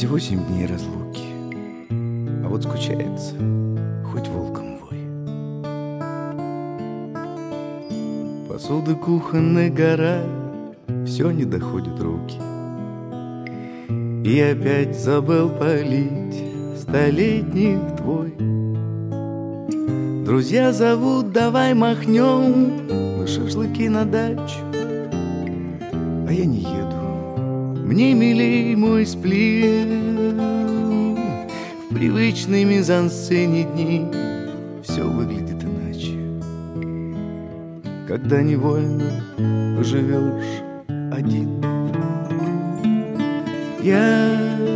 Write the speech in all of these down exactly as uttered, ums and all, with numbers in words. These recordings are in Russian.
Всего семь дней разлуки, а вот скучается, хоть волком вой. Посуды кухонной гора, все не доходит руки. И опять забыл полить столетник твой. Друзья зовут, давай махнем на шашлыки на дачу, а я не еду. Мне милей мой сплин. В привычной мизансцене дней все выглядит иначе, когда невольно поживешь один. Я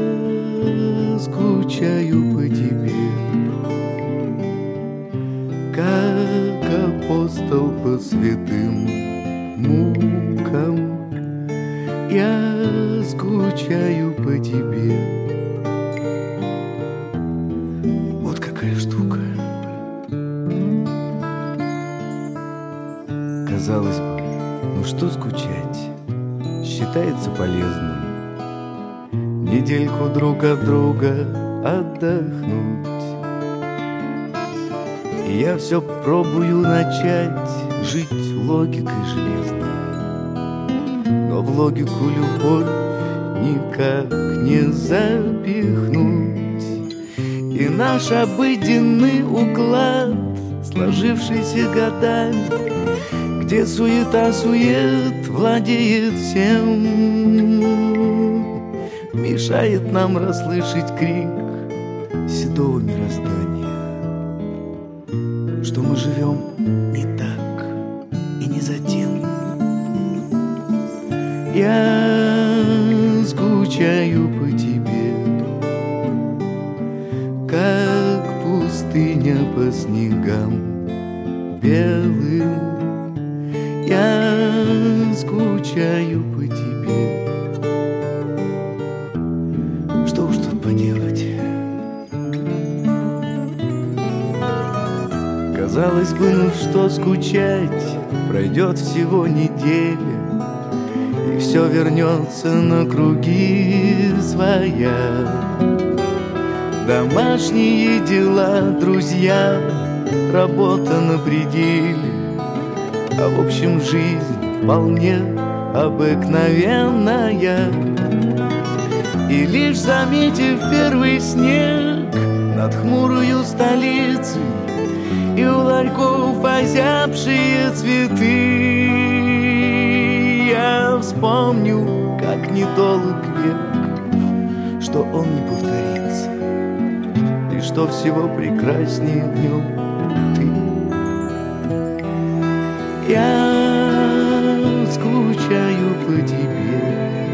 скучаю по тебе, как апостол по святым мукам. Я скучаю по тебе. Вот какая штука. Казалось бы, ну что скучать, считается полезным недельку друг от друга отдохнуть. И я все пробую начать жить логикой железной, но в логику любовь никак не запихнуть. И наш обыденный уклад, сложившийся годами, где суета-сует владеет всем, мешает нам расслышать крик седого мироздания, что мы живем не так и не за тем. Я скучаю по тебе, как пустыня по снегам белым. Я скучаю по тебе. Что уж тут поделать? Казалось бы, ну что скучать, пройдет всего неделя, и все вернется на круги своя. Домашние дела, друзья, работа на пределе, а в общем жизнь вполне обыкновенная. И лишь заметив первый снег над хмурою столицей и у ларьков озябшие цветы, я вспомню, как недолг век, что он не повторится, и что всего прекраснее в нем ты. Я скучаю по тебе,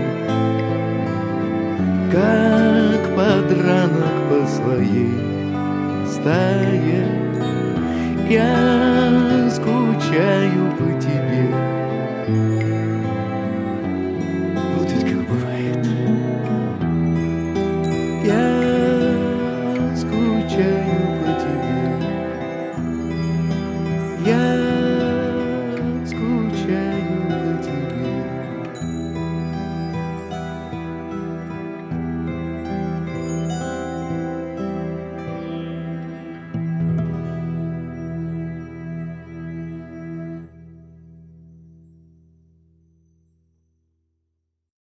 как подранок по своей стае. Я скучаю по тебе.